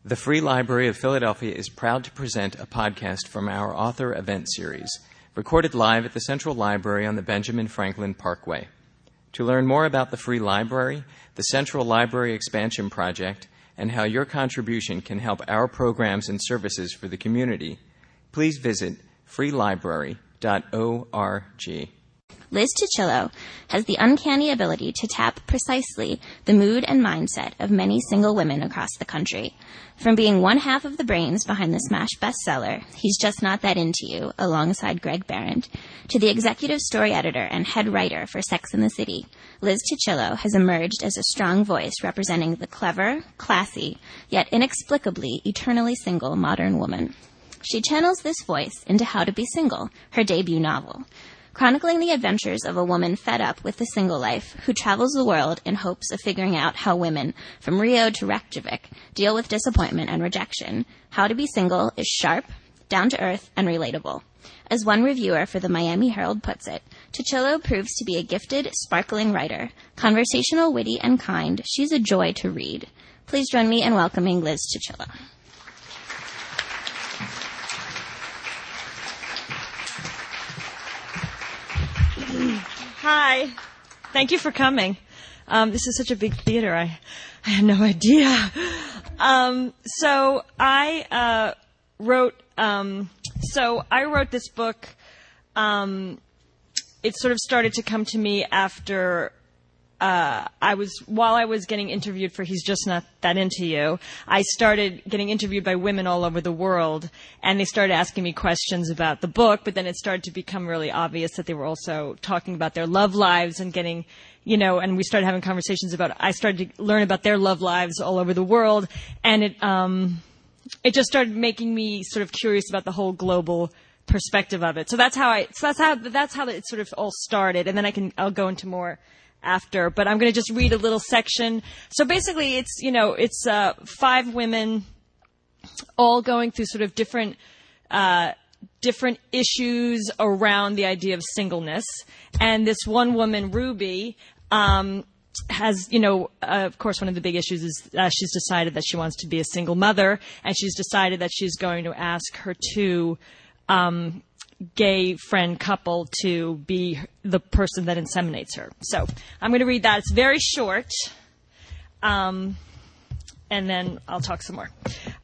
The Free Library of Philadelphia is proud to present a podcast from our author event series, recorded live at the Central Library on the Benjamin Franklin Parkway. To learn more about the Free Library, the Central Library Expansion Project, and how your contribution can help our programs and services for the community, please visit freelibrary.org. Liz Tuccillo has the uncanny ability to tap precisely the mood and mindset of many single women across the country. From being one half of the brains behind the smash bestseller, He's Just Not That Into You, alongside Greg Behrendt, to the executive story editor and head writer for Sex and the City, Liz Tuccillo has emerged as a strong voice representing the clever, classy, yet inexplicably eternally single modern woman. She channels this voice into How to Be Single, her debut novel, chronicling the adventures of a woman fed up with the single life who travels the world in hopes of figuring out how women, from Rio to Reykjavik, deal with disappointment and rejection. How to Be Single is sharp, down-to-earth, and relatable. As one reviewer for the Miami Herald puts it, Tuccillo proves to be a gifted, sparkling writer. Conversational, witty, and kind, she's a joy to read. Please join me in welcoming Liz Tuccillo. Hi. Thank you for coming. This is such a big theater. I had no idea. So I wrote this book. It sort of started to come to me after while I was getting interviewed for He's Just Not That Into You, I started getting interviewed by women all over the world, and they started asking me questions about the book, but then it started to become really obvious that they were also talking about their love lives and getting, and we started having conversations I started to learn about their love lives all over the world, and it just started making me sort of curious about the whole global perspective of it. So that's how it sort of all started, and then I'll go into more after, but I'm going to just read a little section. So basically it's 5 women all going through sort of different issues around the idea of singleness. And this one woman, Ruby, has, of course, one of the big issues is she's decided that she wants to be a single mother, and she's decided that she's going to ask her 2 gay friend couple to be the person that inseminates her. So I'm going to read that. It's very short, and then I'll talk some more.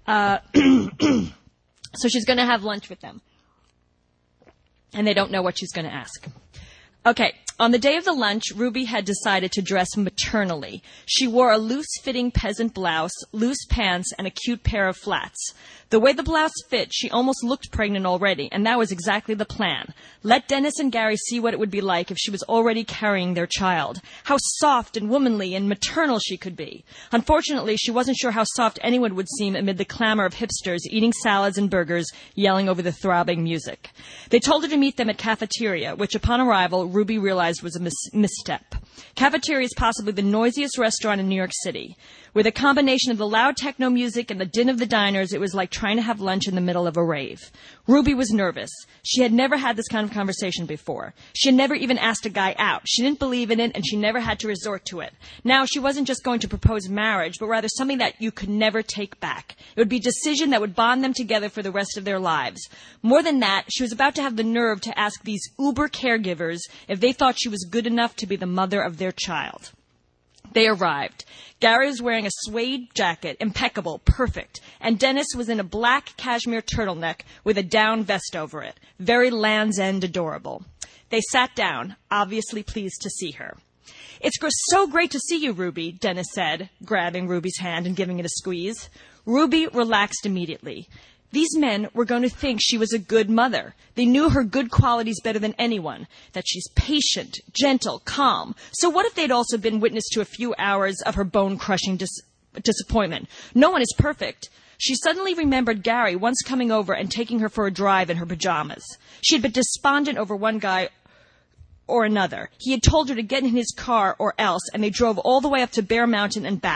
So she's going to have lunch with them, and they don't know what she's going to ask. Okay. On the day of the lunch, Ruby had decided to dress maternally. She wore a loose-fitting peasant blouse, loose pants, and a cute pair of flats. The way the blouse fit, she almost looked pregnant already, and that was exactly the plan. Let Dennis and Gary see what it would be like if she was already carrying their child. How soft and womanly and maternal she could be. Unfortunately, she wasn't sure how soft anyone would seem amid the clamor of hipsters eating salads and burgers, yelling over the throbbing music. They told her to meet them at Cafeteria, which upon arrival, Ruby realized was a misstep. Cafeteria is possibly the noisiest restaurant in New York City. With a combination of the loud techno music and the din of the diners, it was like trying to have lunch in the middle of a rave. Ruby was nervous. She had never had this kind of conversation before. She had never even asked a guy out. She didn't believe in it, and she never had to resort to it. Now, she wasn't just going to propose marriage, but rather something that you could never take back. It would be a decision that would bond them together for the rest of their lives. More than that, she was about to have the nerve to ask these uber caregivers if they thought she was good enough to be the mother of their child. They arrived. Gary was wearing a suede jacket, impeccable, perfect, and Dennis was in a black cashmere turtleneck with a down vest over it, very Land's End adorable. They sat down, obviously pleased to see her. It's so great to see you, Ruby, Dennis said, grabbing Ruby's hand and giving it a squeeze. Ruby relaxed immediately. These men were going to think she was a good mother. They knew her good qualities better than anyone, that she's patient, gentle, calm. So what if they'd also been witness to a few hours of her bone-crushing disappointment? No one is perfect. She suddenly remembered Gary once coming over and taking her for a drive in her pajamas. She had been despondent over one guy or another. He had told her to get in his car or else, and they drove all the way up to Bear Mountain and back.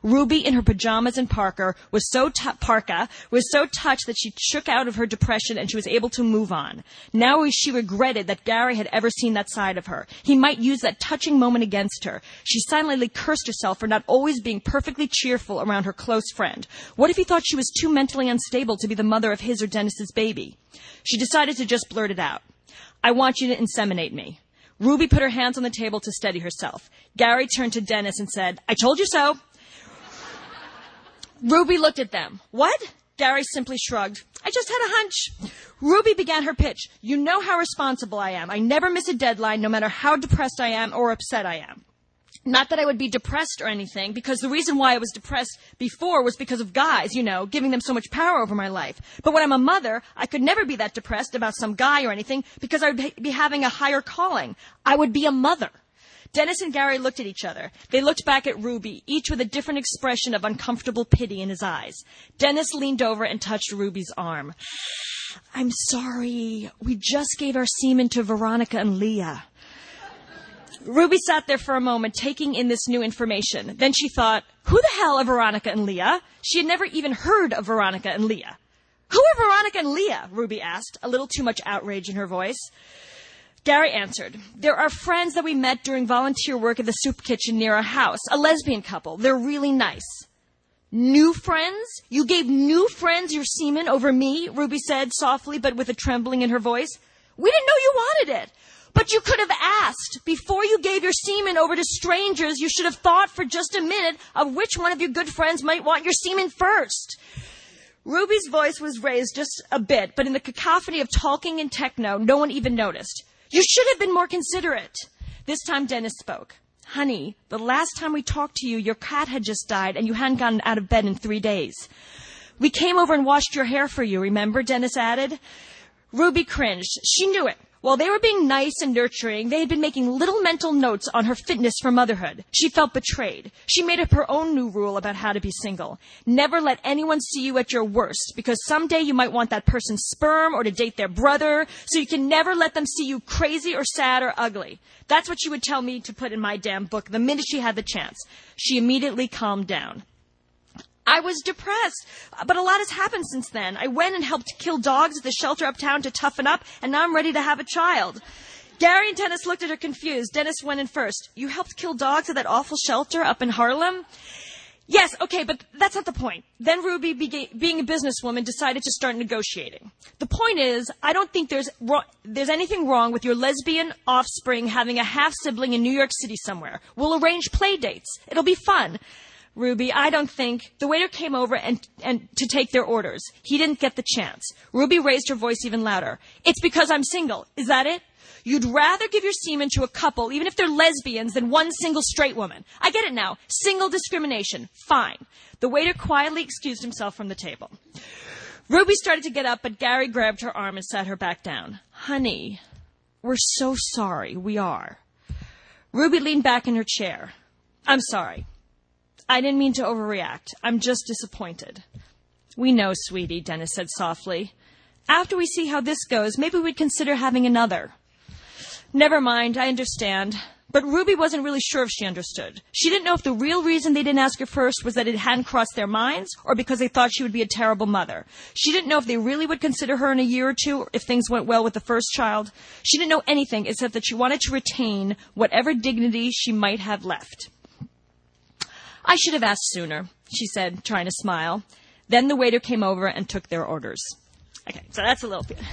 Ruby, in her pajamas and parka, was so touched that she shook out of her depression and she was able to move on. Now she regretted that Gary had ever seen that side of her. He might use that touching moment against her. She silently cursed herself for not always being perfectly cheerful around her close friend. What if he thought she was too mentally unstable to be the mother of his or Dennis's baby? She decided to just blurt it out. I want you to inseminate me. Ruby put her hands on the table to steady herself. Gary turned to Dennis and said, I told you so. Ruby looked at them. What? Gary simply shrugged. I just had a hunch. Ruby began her pitch. You know how responsible I am. I never miss a deadline, no matter how depressed I am or upset I am. Not that I would be depressed or anything, because the reason why I was depressed before was because of guys, giving them so much power over my life. But when I'm a mother, I could never be that depressed about some guy or anything, because I would be having a higher calling. I would be a mother. Dennis and Gary looked at each other. They looked back at Ruby, each with a different expression of uncomfortable pity in his eyes. Dennis leaned over and touched Ruby's arm. I'm sorry. We just gave our semen to Veronica and Leah. Ruby sat there for a moment, taking in this new information. Then she thought, who the hell are Veronica and Leah? She had never even heard of Veronica and Leah. Who are Veronica and Leah? Ruby asked, a little too much outrage in her voice. Gary answered, they're our friends that we met during volunteer work at the soup kitchen near our house, a lesbian couple. They're really nice. New friends? You gave new friends your semen over me? Ruby said softly, but with a trembling in her voice. We didn't know you wanted it. But you could have asked. Before you gave your semen over to strangers, you should have thought for just a minute of which one of your good friends might want your semen first. Ruby's voice was raised just a bit, but in the cacophony of talking and techno, no one even noticed. You should have been more considerate. This time Dennis spoke. Honey, the last time we talked to you, your cat had just died and you hadn't gotten out of bed in 3 days. We came over and washed your hair for you, remember? Dennis added. Ruby cringed. She knew it. While they were being nice and nurturing, they had been making little mental notes on her fitness for motherhood. She felt betrayed. She made up her own new rule about how to be single. Never let anyone see you at your worst, because someday you might want that person's sperm or to date their brother, so you can never let them see you crazy or sad or ugly. That's what she would tell me to put in my damn book the minute she had the chance. She immediately calmed down. I was depressed, but a lot has happened since then. I went and helped kill dogs at the shelter uptown to toughen up, and now I'm ready to have a child. Gary and Dennis looked at her confused. Dennis went in first. You helped kill dogs at that awful shelter up in Harlem? Yes, okay, but that's not the point. Then Ruby, being a businesswoman, decided to start negotiating. The point is, I don't think there's anything wrong with your lesbian offspring having a half-sibling in New York City somewhere. We'll arrange play dates. It'll be fun. Ruby, I don't think. The waiter came over and to take their orders. He didn't get the chance. Ruby raised her voice even louder. It's because I'm single. Is that it? You'd rather give your semen to a couple, even if they're lesbians, than one single straight woman. I get it now. Single discrimination. Fine. The waiter quietly excused himself from the table. Ruby started to get up, but Gary grabbed her arm and sat her back down. Honey, we're so sorry. We are. Ruby leaned back in her chair. I'm sorry. I didn't mean to overreact. I'm just disappointed. We know, sweetie, Dennis said softly. After we see how this goes, maybe we'd consider having another. Never mind, I understand. But Ruby wasn't really sure if she understood. She didn't know if the real reason they didn't ask her first was that it hadn't crossed their minds or because they thought she would be a terrible mother. She didn't know if they really would consider her in a year or two if things went well with the first child. She didn't know anything except that she wanted to retain whatever dignity she might have left. I should have asked sooner, she said, trying to smile. Then the waiter came over and took their orders. Okay, so that's a little bit.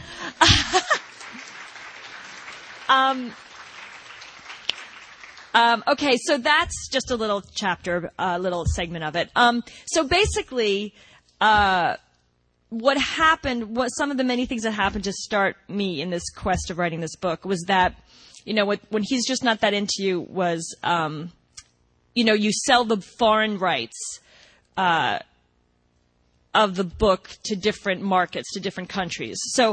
Okay, so that's just a little chapter, a little segment of it. So basically, what happened, some of the many things that happened to start me in this quest of writing this book was that, when he's just not that into you was, you sell the foreign rights of the book to different markets, to different countries. So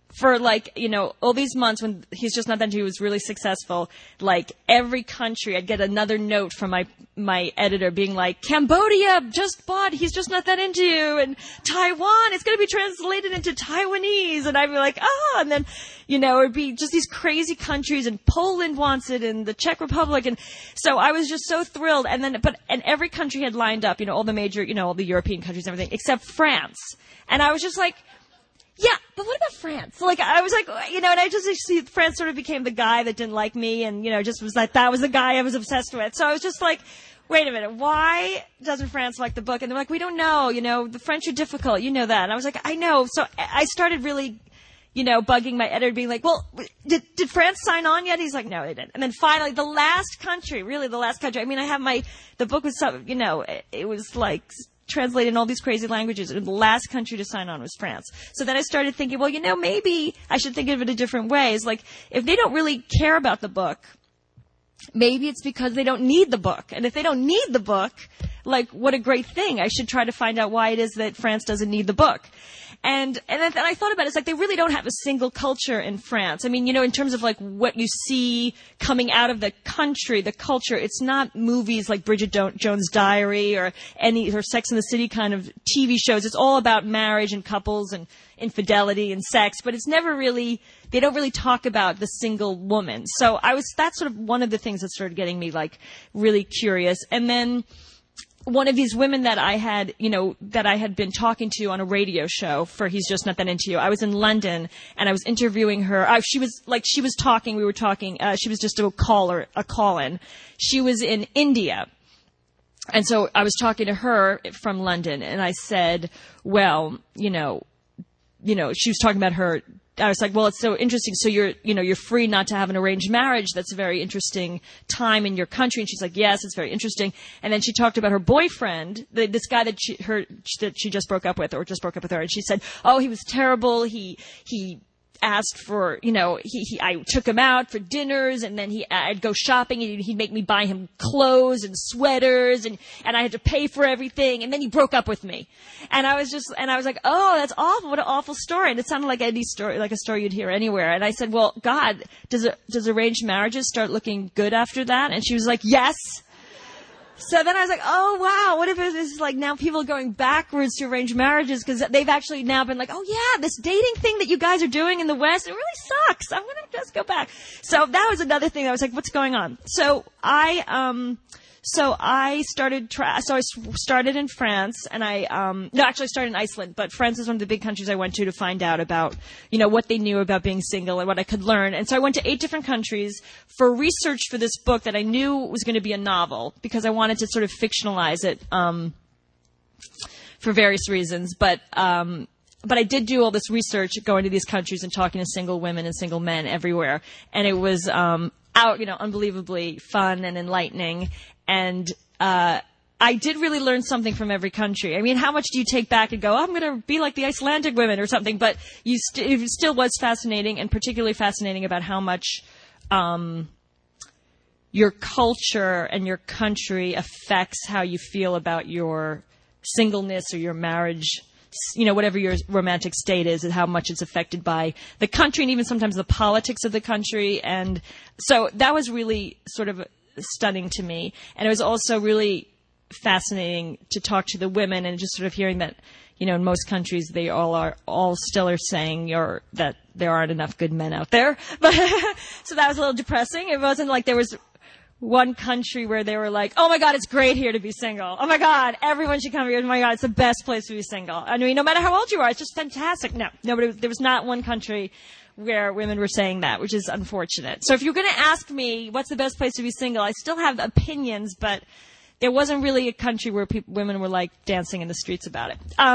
for like, all these months when He's Just Not That Into You was really successful, like every country I'd get another note from my editor being like, Cambodia just bought He's Just Not That Into You, and Taiwan, it's going to be translated into Taiwanese, and I'd be like, and then, it would be just these crazy countries, and Poland wants it, and the Czech Republic, and so I was just so thrilled, and every country had lined up, all the major, all the European countries and everything, except France, and I was just like, yeah, but what about France? Like, I was like, and I just see France sort of became the guy that didn't like me, and, just was like, that was the guy I was obsessed with. So I was just like, wait a minute, why doesn't France like the book? And they're like, we don't know, the French are difficult, you know that. And I was like, I know. So I started really, bugging my editor, being like, well, did France sign on yet? He's like, no, they didn't. And then finally, the last country, I mean, I have the book was, it was like, translated in all these crazy languages, and the last country to sign on was France. So then I started thinking, well, maybe I should think of it a different way. It's like, if they don't really care about the book, maybe it's because they don't need the book. And if they don't need the book, like, what a great thing. I should try to find out why it is that France doesn't need the book. And then I thought about it. It's like they really don't have a single culture in France. I mean, in terms of like what you see coming out of the country, the culture, it's not movies like Bridget Jones' Diary or Sex and the City kind of TV shows. It's all about marriage and couples and infidelity and sex, but it's never really, they don't really talk about the single woman. So that's sort of one of the things that started getting me like really curious. And then one of these women that I had, that I had been talking to on a radio show for He's Just Not That Into You. I was in London and I was interviewing her. She was talking, we were talking, she was just a call-in. She was in India. And so I was talking to her from London and I said, well, she was talking about her. I was like, well, it's so interesting. So you're free not to have an arranged marriage. That's a very interesting time in your country. And she's like, yes, it's very interesting. And then she talked about her boyfriend, this guy that she just broke up with her. And she said, oh, he was terrible. He asked for, I took him out for dinners, and then I'd go shopping, and he'd make me buy him clothes and sweaters, and I had to pay for everything, and then he broke up with me. And I was like, oh, that's awful. What an awful story. And it sounded like any story, like a story you'd hear anywhere. And I said, well, God, does arranged marriages start looking good after that? And she was like, yes. So then I was like, oh, wow, what if it is like now people going backwards to arranged marriages because they've actually now been like, oh, yeah, this dating thing that you guys are doing in the West, it really sucks. I'm going to just go back. So that was another thing. I was like, what's going on? So I started in France, and I started in Iceland, but France is one of the big countries I went to find out about, what they knew about being single and what I could learn. And so I went to 8 different countries for research for this book that I knew was going to be a novel because I wanted to sort of fictionalize it, for various reasons. But I did do all this research going to these countries and talking to single women and single men everywhere. And it was, unbelievably fun and enlightening. And I did really learn something from every country. I mean, how much do you take back and go, I'm going to be like the Icelandic women or something? But it still was fascinating, and particularly fascinating about how much your culture and your country affects how you feel about your singleness or your marriage, whatever your romantic state is, and how much it's affected by the country and even sometimes the politics of the country. And so that was really sort of stunning to me. And it was also really fascinating to talk to the women and just sort of hearing that, in most countries they all still are saying that there aren't enough good men out there. But so that was a little depressing. It wasn't like there was one country where they were like, oh my God, it's great here to be single. Oh my God, everyone should come here. Oh my God, it's the best place to be single. I mean, no matter how old you are, it's just fantastic. No, there was not one country where women were saying that, which is unfortunate. So if you're going to ask me what's the best place to be single, I still have opinions, but there wasn't really a country where women were like dancing in the streets about it.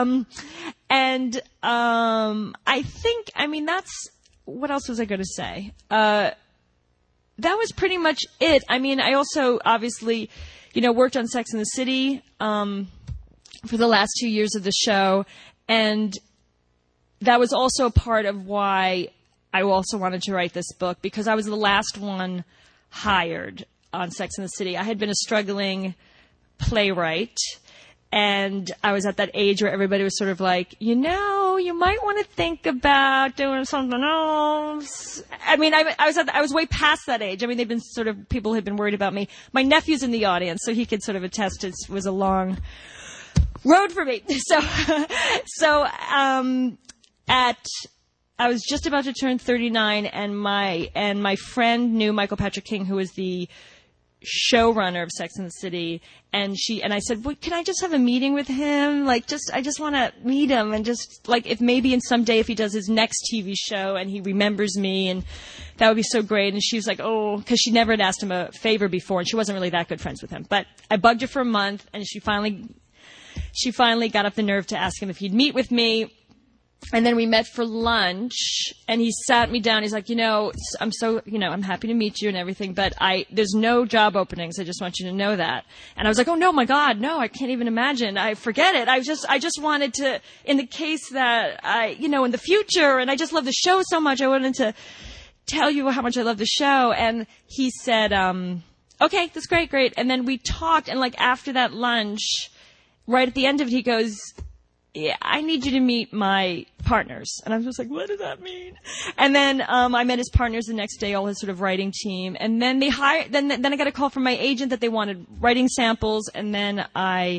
I think, that's, what else was I going to say? That was pretty much it. I mean, I also obviously, worked on Sex and the City, for the last 2 years of the show. And that was also a part of why I also wanted to write this book, because I was the last one hired on Sex and the City. I had been a struggling playwright, and I was at that age where everybody was sort of like, you might want to think about doing something else. I mean, I was way past that age. I mean, people had been worried about me. My nephew's in the audience, so he could sort of attest it was a long road for me. I was just about to turn 39, and my friend knew Michael Patrick King, who was the showrunner of Sex and the City, and I said, well, can I just have a meeting with him? Like, I just want to meet him, and just, like, if maybe in some day if he does his next TV show and he remembers me, and that would be so great. And she was like, oh, because she never had asked him a favor before, and she wasn't really that good friends with him. But I bugged her for a month, and she finally got up the nerve to ask him if he'd meet with me. And then we met for lunch, and he sat me down. He's like, I'm happy to meet you and everything, but there's no job openings. I just want you to know that. And I was like, oh no, my God, no, I can't even imagine. I forget it. I just wanted to, in the case that in the future, and I just love the show so much, I wanted to tell you how much I love the show. And he said, okay, that's great. And then we talked, and like after that lunch, right at the end of it, he goes, yeah, I need you to meet my partners. And I was just like, what does that mean? And then I met his partners the next day, all his sort of writing team. And then they hired. Then I got a call from my agent that they wanted writing samples. And then I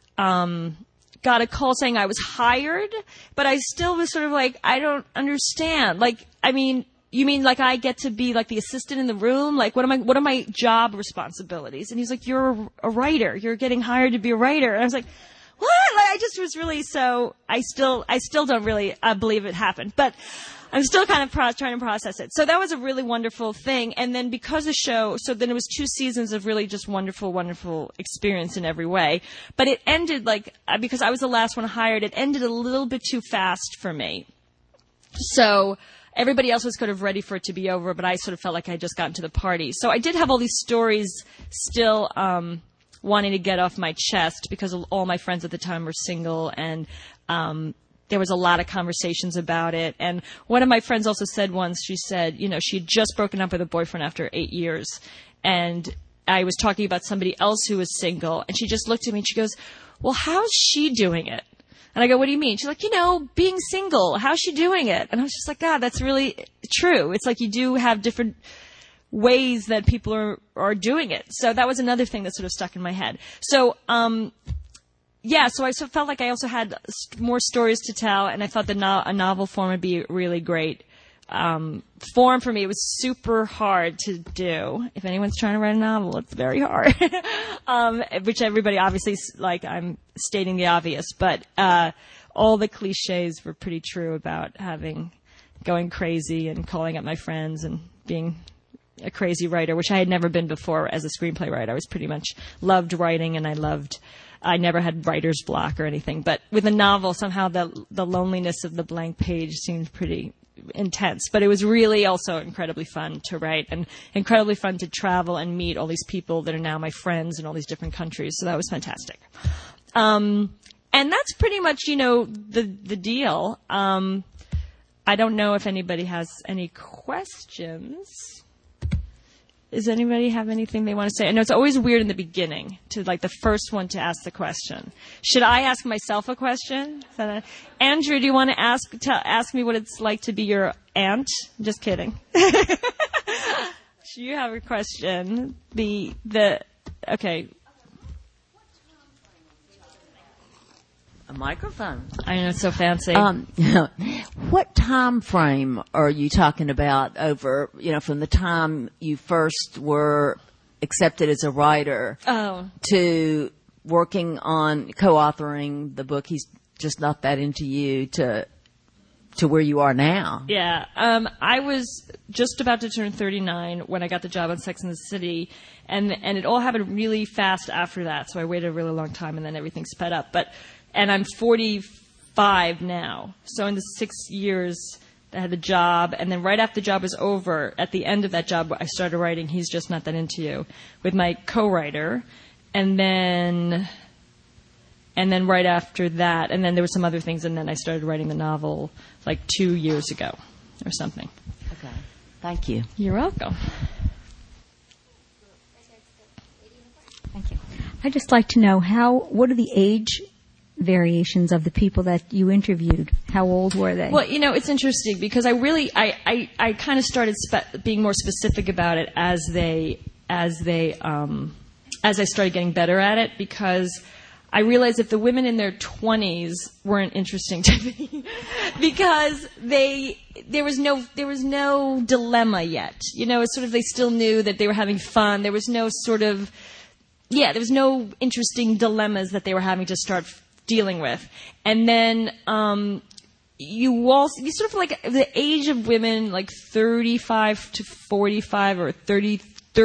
got a call saying I was hired, but I still was sort of like, I don't understand. Like, I mean, you mean like I get to be like the assistant in the room? Like, what are my job responsibilities? And he's like, you're a writer. You're getting hired to be a writer. And I was like, what? Like, I just was really I still don't really believe it happened, but I'm still kind of trying to process it. So that was a really wonderful thing. And then because the show, so then it was 2 seasons of really just wonderful, wonderful experience in every way. But it ended because I was the last one hired, it ended a little bit too fast for me. So everybody else was kind of ready for it to be over, but I sort of felt like I had just gotten to the party. So I did have all these stories still, wanting to get off my chest because all my friends at the time were single, and there was a lot of conversations about it. And one of my friends also said once, she said, she had just broken up with a boyfriend after 8 years, and I was talking about somebody else who was single, and she just looked at me and she goes, well, how's she doing it? And I go, what do you mean? She's like, being single, how's she doing it? And I was just like, God, that's really true. It's like you do have different ways that people are doing it. So that was another thing that sort of stuck in my head. So, so I sort of felt like I also had more stories to tell, and I thought that a novel form would be a really great form for me. It was super hard to do. If anyone's trying to write a novel, it's very hard. Which everybody obviously, like, I'm stating the obvious, but all the cliches were pretty true about going crazy and calling up my friends and being a crazy writer, which I had never been before as a screenplay writer. I was pretty much loved writing, and I never had writer's block or anything. But with a novel, somehow the loneliness of the blank page seemed pretty intense. But it was really also incredibly fun to write, and incredibly fun to travel and meet all these people that are now my friends in all these different countries. So that was fantastic. And that's pretty much, the deal. I don't know if anybody has any questions. Does anybody have anything they want to say? I know it's always weird in the beginning to the first one to ask the question. Should I ask myself a question? Andrew, do you want to ask me what it's like to be your aunt? Just kidding. You have a question. Okay. A microphone. I know, it's so fancy. What time frame are you talking about over, from the time you first were accepted as a writer to working on co-authoring the book, He's Just Not That Into You, to where you are now? Yeah. I was just about to turn 39 when I got the job on Sex and the City, and it all happened really fast after that, so I waited a really long time, and then everything sped up. And I'm 45 now. So in the 6 years, I had the job. And then right after the job was over, at the end of that job, I started writing He's Just Not That Into You with my co-writer. And then right after that, and then there were some other things, and then I started writing the novel 2 years ago or something. Okay. Thank you. You're welcome. Thank you. I'd just like to know what are the age variations of the people that you interviewed? How old were they? Well, it's interesting because I kind of started being more specific about it as I started getting better at it, because I realized that the women in their 20s weren't interesting to me because there was no dilemma yet. It's sort of, they still knew that they were having fun. There was no there was no interesting dilemmas that they were having to start dealing with. And then you sort of like the age of women, like 35 to 45 or 30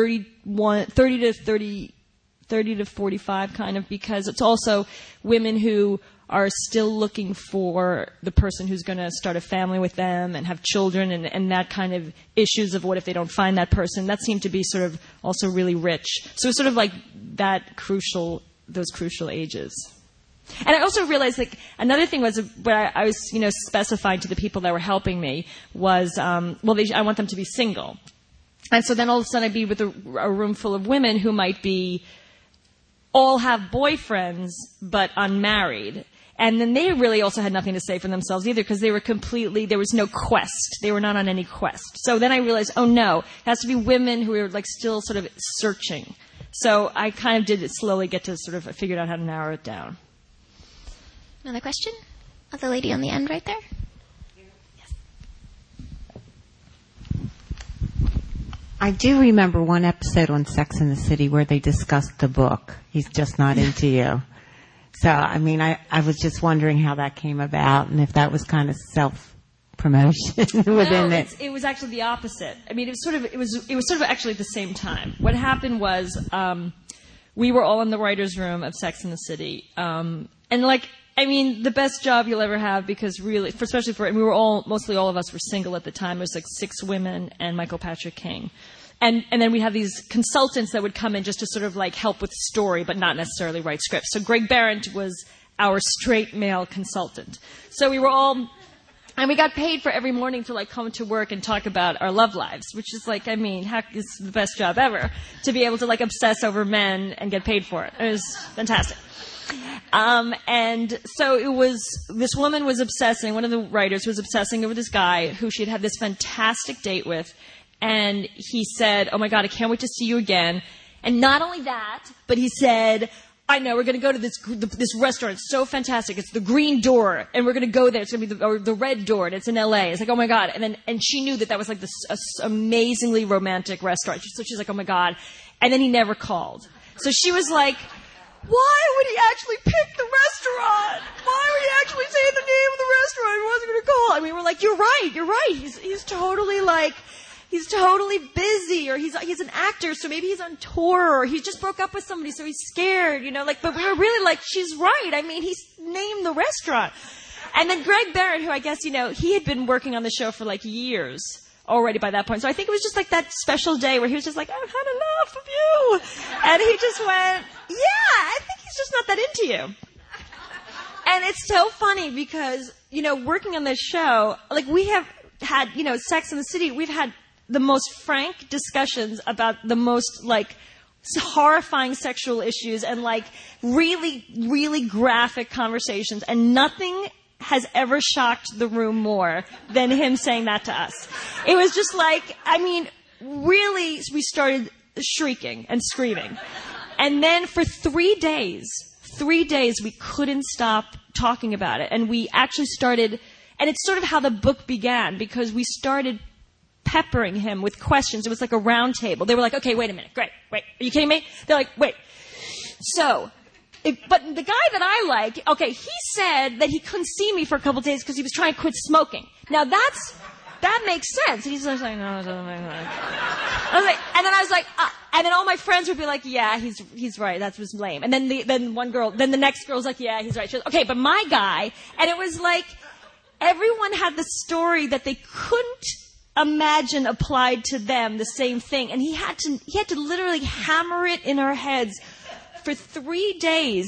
to 45 kind of, because it's also women who are still looking for the person who's going to start a family with them and have children, and that kind of issues of what if they don't find that person. That seemed to be sort of also really rich. So it's sort of like those crucial ages. And I also realized, like, another thing was what I was, specifying to the people that were helping me was, I want them to be single. And so then all of a sudden I'd be with a room full of women who might be all have boyfriends but unmarried. And then they really also had nothing to say for themselves either, because there was no quest. They were not on any quest. So then I realized, oh no, it has to be women who are like still sort of searching. So I kind of did slowly get to sort of figured out how to narrow it down. Another question? Oh, the lady on the end right there. I do remember one episode on Sex and the City where they discussed the book, He's Just Not Into You. So, I mean, I was just wondering how that came about and if that was kind of self-promotion within it. It was actually the opposite. I mean, it was sort of actually at the same time. What happened was we were all in the writer's room of Sex and the City. The best job you'll ever have, because really, mostly all of us were single at the time. It was like 6 women and Michael Patrick King. And then we have these consultants that would come in just to sort of like help with story, but not necessarily write scripts. So Greg Behrendt was our straight male consultant. So we were all, and we got paid for every morning to like come to work and talk about our love lives, which is like, heck, is the best job ever, to be able to like obsess over men and get paid for it. It was fantastic. And so it was, this woman was obsessing, one of the writers was obsessing over this guy who she'd had this fantastic date with. And he said, oh my God, I can't wait to see you again. And not only that, but he said, I know, we're going to go to this restaurant. It's so fantastic. It's the Green Door. And we're going to go there. It's going to be the Red Door. And it's in LA. It's like, oh my God. And she knew that was like this amazingly romantic restaurant. So she's like, oh my God. And then he never called. So she was like, why would he actually pick the restaurant? Why would he actually say the name of the restaurant? He wasn't going to call. I mean, we're like, you're right. He's totally like, he's totally busy, or he's an actor, so maybe he's on tour, or he just broke up with somebody, so he's scared, but we were really like, she's right. I mean, he's named the restaurant. And then Greg Behrendt, who I guess, he had been working on the show for like years already by that point. So I think it was just like that special day where he was just like, I've had enough of you. And he just went, yeah, I think he's just not that into you. And it's so funny because, working on this show, like we have had, Sex and the City, we've had the most frank discussions about the most like horrifying sexual issues and like really, really graphic conversations, and nothing has ever shocked the room more than him saying that to us. It was just like, really, we started shrieking and screaming. And then for 3 days, we couldn't stop talking about it. And we actually started, and it's sort of how the book began, because we started peppering him with questions. It was like a round table. They were like, okay, wait a minute. Great. Wait, are you kidding me? They're like, wait. So, but the guy that I like, okay, he said that he couldn't see me for a couple of days because he was trying to quit smoking. Now that makes sense. And he's like, no, it doesn't make sense. And then I was like, and then all my friends would be like, yeah, he's right. That was lame. And then the next girl was like, yeah, he's right. She was, okay, but my guy, and it was like, everyone had the story that they couldn't imagine applied to them, the same thing. And he had to literally hammer it in our heads for 3 days.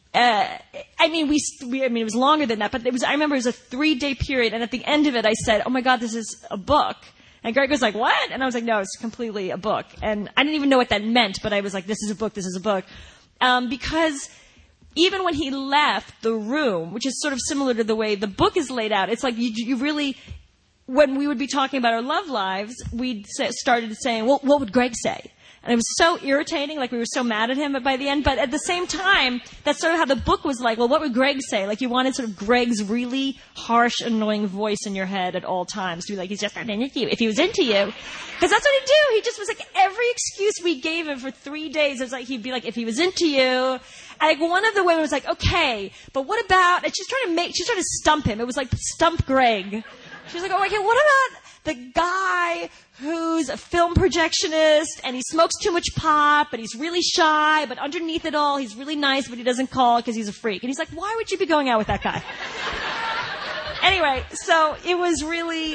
It was longer than that, but I remember it was a 3-day period. And at the end of it, I said, oh my God, this is a book. And Greg was like, what? And I was like, no, it's completely a book. And I didn't even know what that meant, but I was like, this is a book. Because even when he left the room, which is sort of similar to the way the book is laid out, it's like you really, when we would be talking about our love lives, we started saying, well, what would Greg say? And it was so irritating, like we were so mad at him by the end. But at the same time, that's sort of how the book was like, well, what would Greg say? Like you wanted sort of Greg's really harsh, annoying voice in your head at all times to be like, he's just not into you. If he was into you. Because that's what he'd do. He just was like, every excuse we gave him for 3 days, it was like, he'd be like, if he was into you. And like one of the women was like, okay, but what about, and she's trying to stump him. It was like, stump Greg. She was like, oh, okay, what about the guy who's a film projectionist and he smokes too much pot, but he's really shy, but underneath it all, he's really nice, but he doesn't call because he's a freak. And he's like, why would you be going out with that guy? Anyway, so it was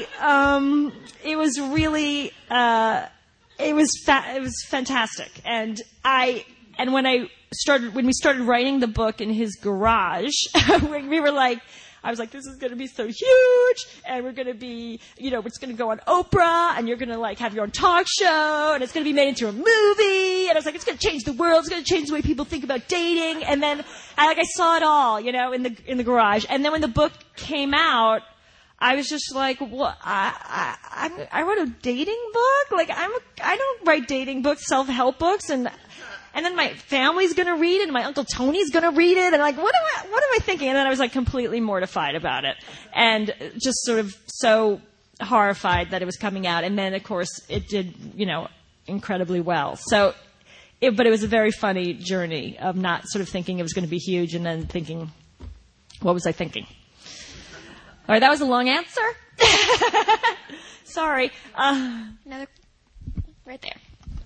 fantastic. And when we started writing the book in his garage, we were like, I was like, this is going to be so huge, and we're going to be, it's going to go on Oprah, and you're going to like have your own talk show, and it's going to be made into a movie, and I was like, it's going to change the world, it's going to change the way people think about dating, and then I saw it all, in the garage, and then when the book came out, I was just like, well, I wrote a dating book, like I don't write dating books, self-help books, and then my family's going to read it, and my Uncle Tony's going to read it, and like, what am I thinking? And then I was like completely mortified about it, and just sort of so horrified that it was coming out. And then, of course, it did, incredibly well. So, but it was a very funny journey of not sort of thinking it was going to be huge, and then thinking, what was I thinking? All right, that was a long answer. Sorry. Another, right there.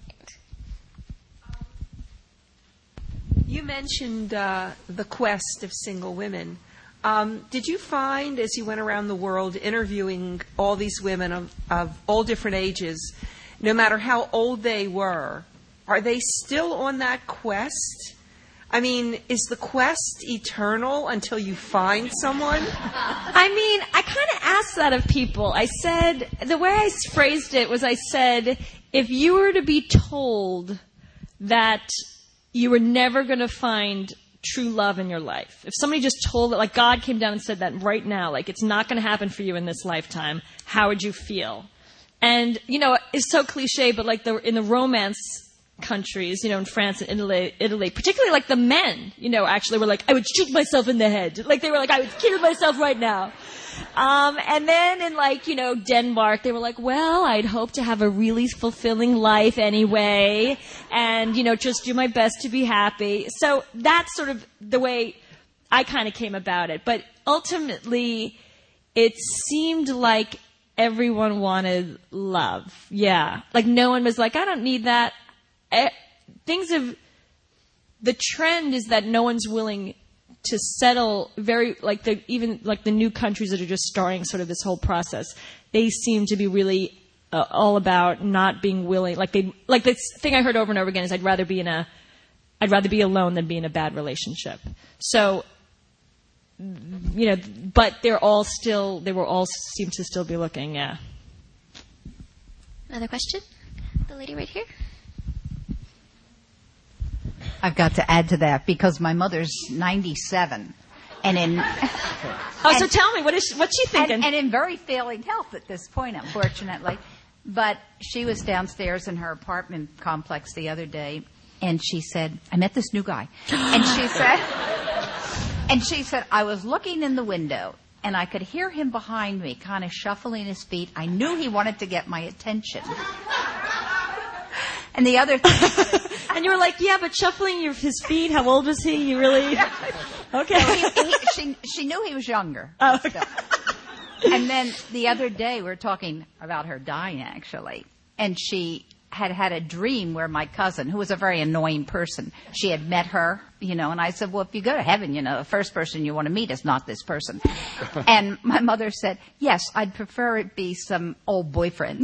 You mentioned the quest of single women. Did you find, as you went around the world interviewing all these women of all different ages, no matter how old they were, are they still on that quest? I mean, is the quest eternal until you find someone? I mean, I kind of asked that of people. I said, the way I phrased it was I said, if you were to be told that you were never going to find true love in your life. If somebody just told it, like God came down and said that right now, like it's not going to happen for you in this lifetime, how would you feel? And, it's so cliche, but like in the romance countries, in France and Italy, particularly like the men, actually were like, I would shoot myself in the head. Like they were like, I would kill myself right now. And then in Denmark, they were like, well, I'd hope to have a really fulfilling life anyway, and, just do my best to be happy. So that's sort of the way I kind of came about it. But ultimately, it seemed like everyone wanted love. Yeah. Like no one was like, I don't need that. The trend is that no one's willing to settle the new countries that are just starting sort of this whole process. They seem to be really all about not being willing. Like the thing I heard over and over again is I'd rather be alone than be in a bad relationship. So, but they all seem to still be looking. Yeah. Another question? The lady right here. I've got to add to that because my mother's 97, and so tell me what's she thinking? And in very failing health at this point, unfortunately. But she was downstairs in her apartment complex the other day, and she said, "I met this new guy," and she said, "I was looking in the window, and I could hear him behind me, kind of shuffling his feet. I knew he wanted to get my attention." And the other thing. And you were like, yeah, but shuffling his feet, how old was he? You really? Okay. She knew he was younger. Oh, okay. And then the other day, we were talking about her dying, actually. And she had a dream where my cousin, who was a very annoying person, she had met her, and I said, well, if you go to heaven, the first person you want to meet is not this person. And my mother said, yes, I'd prefer it be some old boyfriends.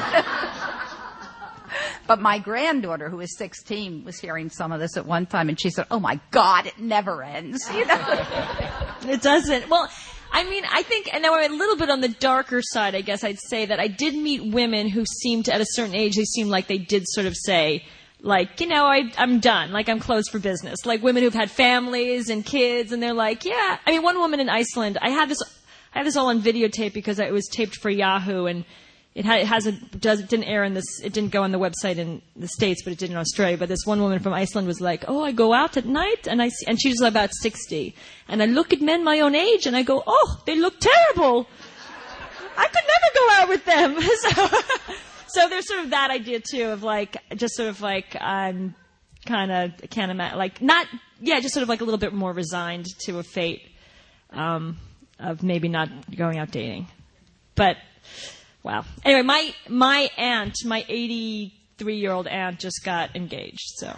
But my granddaughter, who is 16, was hearing some of this at one time, and she said, oh, my God, it never ends. It doesn't. Well, I mean, I think, and now we're a little bit on the darker side, I guess I'd say that I did meet women who seemed, at a certain age, they seemed like they did sort of say, like, I'm done. Like, I'm closed for business. Like, women who've had families and kids, and they're like, yeah. I mean, one woman in Iceland, I have this all on videotape because it was taped for Yahoo, and it didn't air it didn't go on the website in the States, but it did in Australia. But this one woman from Iceland was like, oh, I go out at night, and she's about 60, and I look at men my own age, and I go, oh, they look terrible. I could never go out with them. So there's sort of that idea too of like, just sort of like, I'm kind of, can't imagine, like, not, yeah, just sort of like a little bit more resigned to a fate, of maybe not going out dating. But, wow. Anyway, my aunt, my 83-year-old aunt just got engaged, so.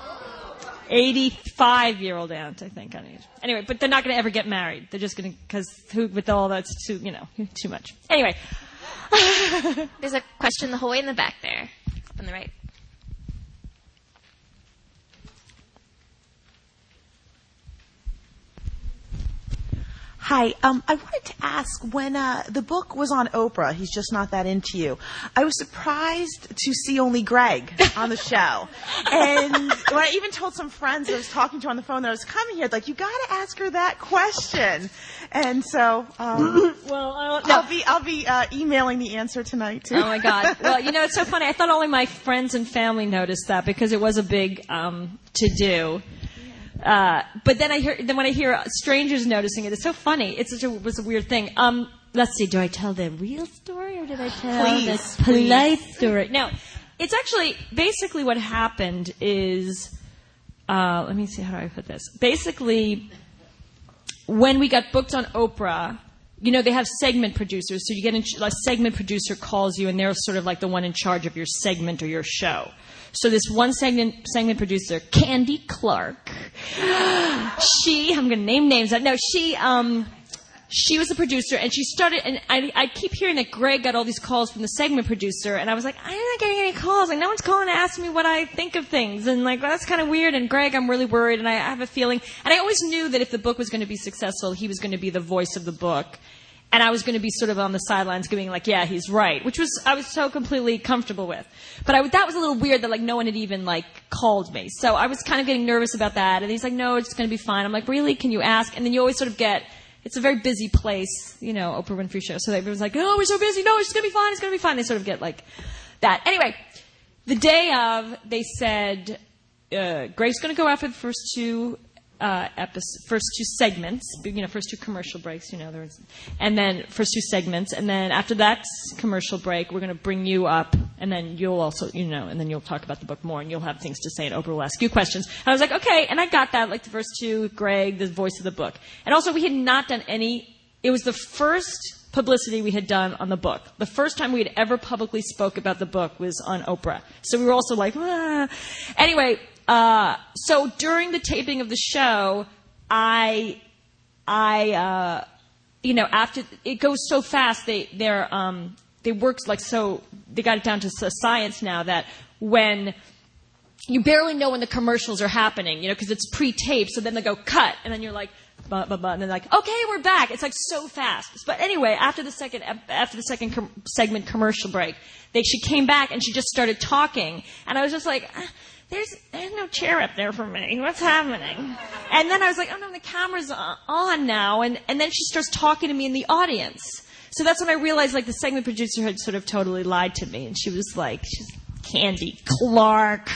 85-year-old aunt, I think, on age. Anyway, but they're not going to ever get married. They're just going to, because with all that's too, too much. Anyway. There's a question the whole way in the back there, up on the right. Hi. I wanted to ask, when the book was on Oprah, He's Just Not That Into You, I was surprised to see only Greg on the show. And when I even told some friends I was talking to on the phone that I was coming here, like, you got to ask her that question. And so, I'll be emailing the answer tonight too. Oh my God! Well, it's so funny. I thought only my friends and family noticed that because it was a big to do. But then when I hear strangers noticing it, it's so funny. It was a weird thing. Let's see. Do I tell the real story or did I tell the polite story? No, it's actually basically what happened is. Let me see. How do I put this? Basically, when we got booked on Oprah, they have segment producers. So you get a segment producer calls you, and they're sort of like the one in charge of your segment or your show. So this one segment producer, Candy Clark, I'm going to name names. No, she was the producer, and she started, and I keep hearing that Greg got all these calls from the segment producer, and I was like, I'm not getting any calls. Like, no one's calling to ask me what I think of things, and like, well, that's kind of weird, and Greg, I'm really worried, and I have a feeling, and I always knew that if the book was going to be successful, he was going to be the voice of the book. And I was going to be sort of on the sidelines going like, yeah, he's right, I was so completely comfortable with. But that was a little weird that like no one had even like called me. So I was kind of getting nervous about that. And he's like, no, it's going to be fine. I'm like, really? Can you ask? And then you always sort of it's a very busy place, Oprah Winfrey Show. So everyone's like, oh, we're so busy. No, it's going to be fine. It's going to be fine. They sort of get like that. Anyway, the day of, they said, Greg's going to go out for the first two segments, first two commercial breaks, and then first two segments, and then after that commercial break, we're going to bring you up, and then you'll also, and then you'll talk about the book more, and you'll have things to say, and Oprah will ask you questions. And I was like, okay, and I got that, like the first two, Greg, the voice of the book. And also, we had not done it was the first publicity we had done on the book. The first time we had ever publicly spoke about the book was on Oprah. So we were also like, ah. Anyway, so during the taping of the show, after it goes so fast, they worked like so, they got it down to science now that when you barely know when the commercials are happening, because it's pre-taped, so then they go cut, and then you're like, and then they're like, okay, we're back. It's like so fast. But anyway, after the second segment commercial break, she came back and she just started talking, and I was just like, there's no chair up there for me. What's happening? And then I was like, oh no, the camera's on now, and then she starts talking to me in the audience. So that's when I realized like the segment producer had sort of totally lied to me, and she was like, she's Candy Clark.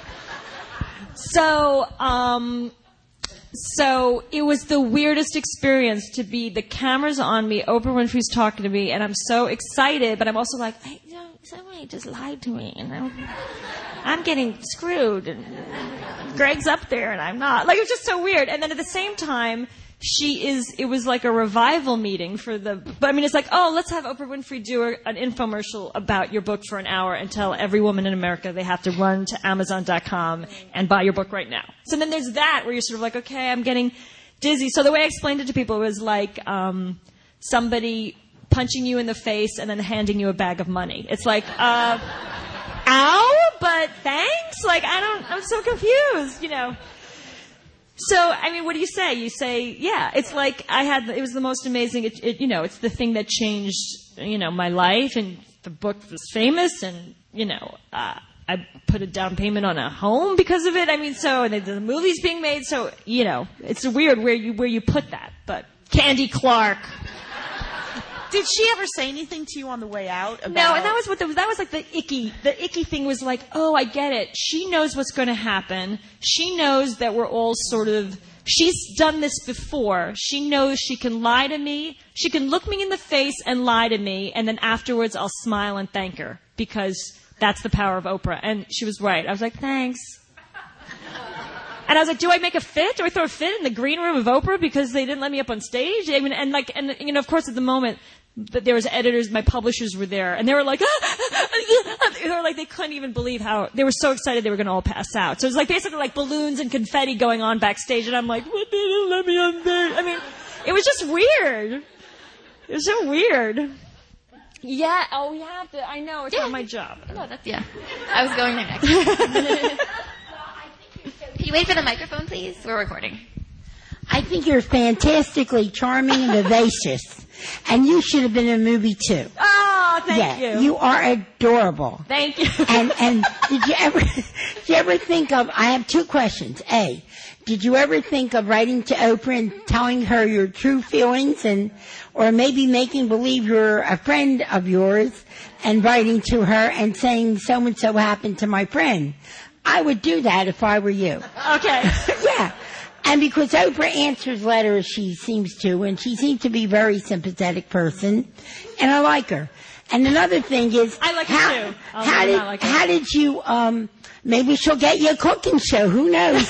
So it was the weirdest experience to be, the camera's on me, Oprah Winfrey's talking to me, and I'm so excited, but I'm also like, somebody just lied to me, and I'm getting screwed, and Greg's up there, and I'm not. Like, it was just so weird. And then at the same time, it was like a revival meeting it's like, oh, let's have Oprah Winfrey do an infomercial about your book for an hour and tell every woman in America they have to run to Amazon.com and buy your book right now. So then there's that where you're sort of like, okay, I'm getting dizzy. So the way I explained it to people was like somebody punching you in the face and then handing you a bag of money. It's like, ow, but thanks? Like, I'm so confused, So, I mean, what do you say? You say, yeah, it's like it was the most amazing, it's the thing that changed, my life, and the book was famous, and, I put a down payment on a home because of it. I mean, so, and the movie's being made, so, you know, it's weird where you put that. But Candy Clark. Did she ever say anything to you on the way out about... No, and that was like the icky thing was like, oh, I get it. She knows what's going to happen. She knows that we're all sort of, she's done this before. She knows she can lie to me. She can look me in the face and lie to me, and then afterwards I'll smile and thank her, because that's the power of Oprah. And she was right. I was like, thanks. And I was like, do I make a fit? Do I throw a fit in the green room of Oprah because they didn't let me up on stage? I mean, and you know, of course, at the moment, but there was editors, my publishers were there, and they were like, they were like, they couldn't even believe how, they were so excited they were going to all pass out. So it was like basically like balloons and confetti going on backstage, and I'm like, what, they didn't let me on stage? I mean, it was just weird. It was so weird. Yeah, oh, we have to, I know, it's not my job. No, that's, yeah. I was going there next. Can you wait for the microphone, please? We're recording. I think you're fantastically charming and vivacious. And you should have been in a movie too. Oh, thank you. You are adorable. Thank you. And did you ever think of, I have two questions. A, did you ever think of writing to Oprah and telling her your true feelings, or maybe making believe you're a friend of yours and writing to her and saying so and so happened to my friend? I would do that if I were you. Okay. Yeah. And because Oprah answers letters, she seems to, and she seems to be a very sympathetic person, and I like her. And another thing is, I like her too. How did you, maybe she'll get you a cooking show, who knows?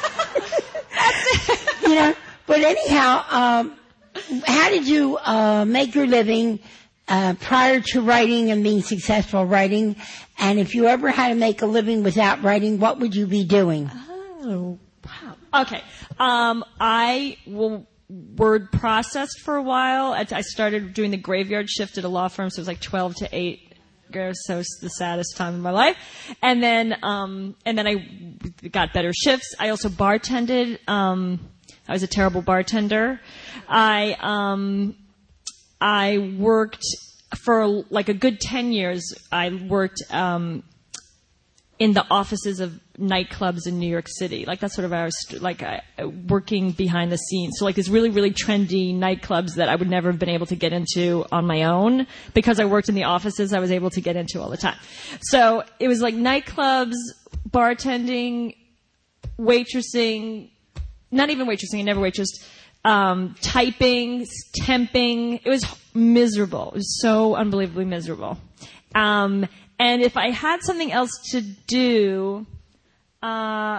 You know, but anyhow, how did you, make your living, prior to writing and being successful writing? And if you ever had to make a living without writing, what would you be doing? Oh, wow. Okay. I word processed for a while. I started doing the graveyard shift at a law firm, so it was like 12 to 8. So it's the saddest time of my life. And then I got better shifts. I also bartended. I was a terrible bartender. I worked for like a good 10 years. I worked, in the offices of nightclubs in New York City. Like that's sort of our, working behind the scenes. So like these really, really trendy nightclubs that I would never have been able to get into on my own. Because I worked in the offices, I was able to get into all the time. So it was like nightclubs, bartending, waitressing, not even waitressing, I never waitressed, typing, temping. It was miserable. It was so unbelievably miserable. And if I had something else to do, I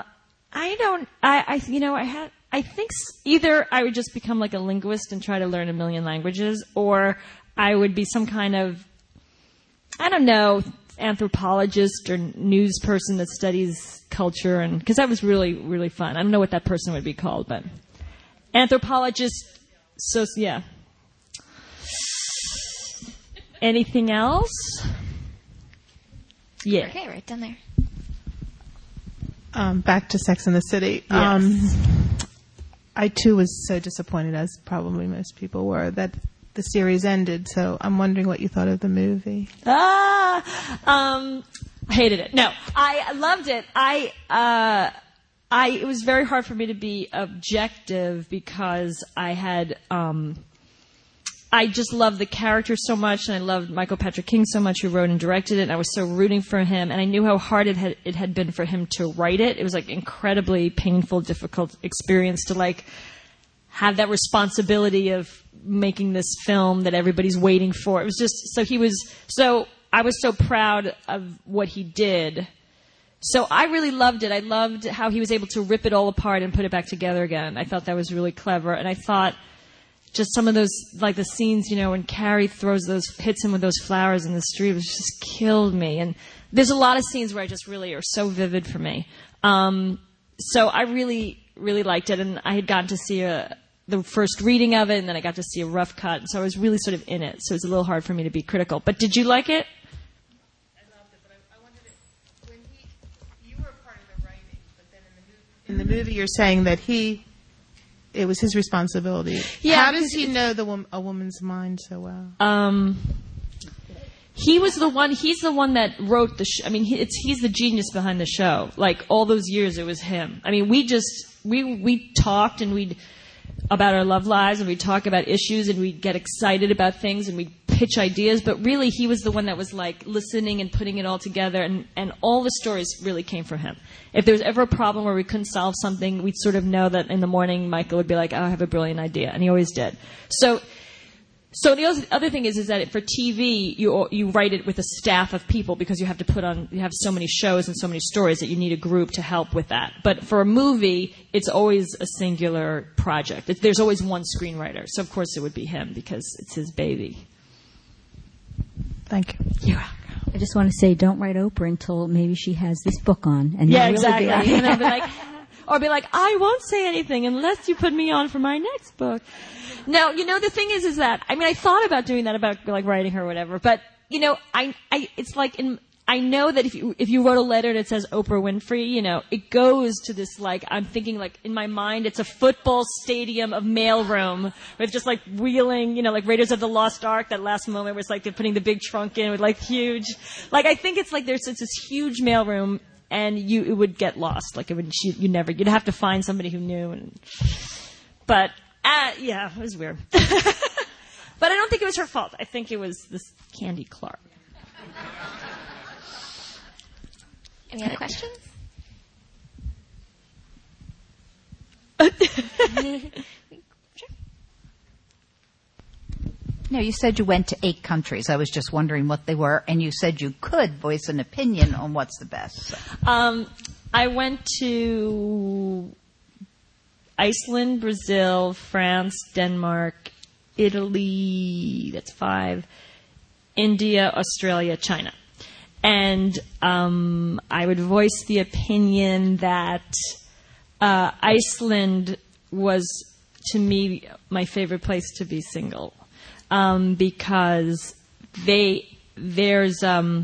think either I would just become like a linguist and try to learn a million languages, or I would be some kind of, I don't know, anthropologist or news person that studies culture, and because that was really, really fun. I don't know what that person would be called, but anthropologist. So yeah. Anything else? Yeah. Okay, right down there. Back to Sex and the City. Yes. I too was so disappointed, as probably most people were, that the series ended. So I'm wondering what you thought of the movie. I hated it. No, I loved it. It was very hard for me to be objective because I had, I just loved the character so much, and I loved Michael Patrick King so much, who wrote and directed it, and I was so rooting for him, and I knew how hard it had been for him to write it. It was like incredibly painful, difficult experience to like have that responsibility of making this film that everybody's waiting for. It was just, I was so proud of what he did. So I really loved it. I loved how he was able to rip it all apart and put it back together again. I thought that was really clever, and I thought just some of those, like the scenes, when Carrie hits him with those flowers in the street, it just killed me. And there's a lot of scenes where I just really are so vivid for me. So I really, really liked it, and I had gotten to see the first reading of it, and then I got to see a rough cut, so I was really sort of in it. So it's a little hard for me to be critical. But did you like it? I loved it, but I wondered when you were part of the writing, but then in the movie you're saying that it was his responsibility. Yeah. How does he know a woman's mind so well? he was the one. He's the one that wrote the. He's the genius behind the show. Like all those years, it was him. I mean, we talked and we'd about our love lives and we'd talk about issues and we'd get excited about things and we'd pitch ideas. But really, he was the one that was like listening and putting it all together. And all the stories really came from him. If there was ever a problem where we couldn't solve something, we'd sort of know that in the morning, Michael would be like, "Oh, I have a brilliant idea," and he always did. So the other thing is that for TV, you write it with a staff of people because you have so many shows and so many stories that you need a group to help with that. But for a movie, it's always a singular project. There's always one screenwriter. So of course it would be him because it's his baby. Thank you. You're welcome. I just want to say, don't write Oprah until maybe she has this book on. And yeah, really exactly. Be like, or be like, I won't say anything unless you put me on for my next book. Now, the thing is that, I thought about doing that, about like writing her or whatever, but, it's like I know that if you wrote a letter and it says Oprah Winfrey, it goes to this, like, I'm thinking, like, in my mind, it's a football stadium of mailroom with just, like, wheeling, like Raiders of the Lost Ark, that last moment where it's like they're putting the big trunk in with, like, huge, like, I think it's like it's this huge mailroom and it would get lost. Like, you'd have to find somebody who knew. But, yeah, it was weird. But I don't think it was her fault. I think it was this Candy Clark. Any other questions? Sure. No, you said you went to 8 countries. I was just wondering what they were, and you said you could voice an opinion on what's the best. So. I went to Iceland, Brazil, France, Denmark, Italy, that's 5, India, Australia, China. And I would voice the opinion that Iceland was, to me, my favorite place to be single, because there's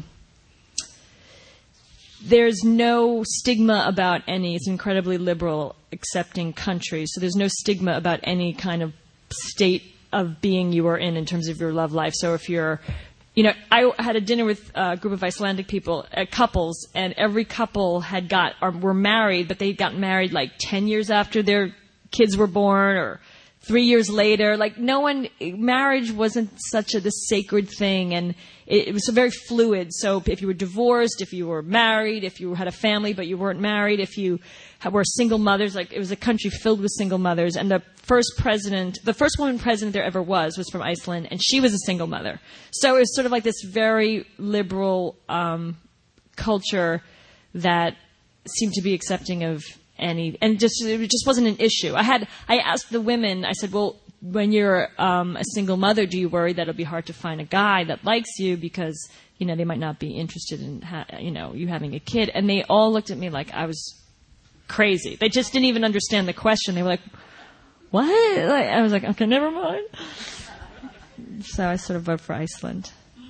no stigma about any. It's an incredibly liberal, accepting country, so there's no stigma about any kind of state of being you are in terms of your love life. So if you're I had a dinner with a group of Icelandic people, couples, and every couple were married, but they got married like 10 years after their kids were born or 3 years later. Like marriage wasn't such this sacred thing, and it was very fluid. So if you were divorced, if you were married, if you had a family but you weren't married, if you were single mothers, like it was a country filled with single mothers. And the first woman president there ever was from Iceland, and she was a single mother. So it was sort of like this very liberal culture that seemed to be accepting of any, and it just wasn't an issue. I asked the women, I said, well, when you're a single mother, do you worry that it'll be hard to find a guy that likes you because, they might not be interested in, you having a kid? And they all looked at me like I was crazy. They just didn't even understand the question. They were like, what? I was like, okay, never mind. So I sort of vote for Iceland.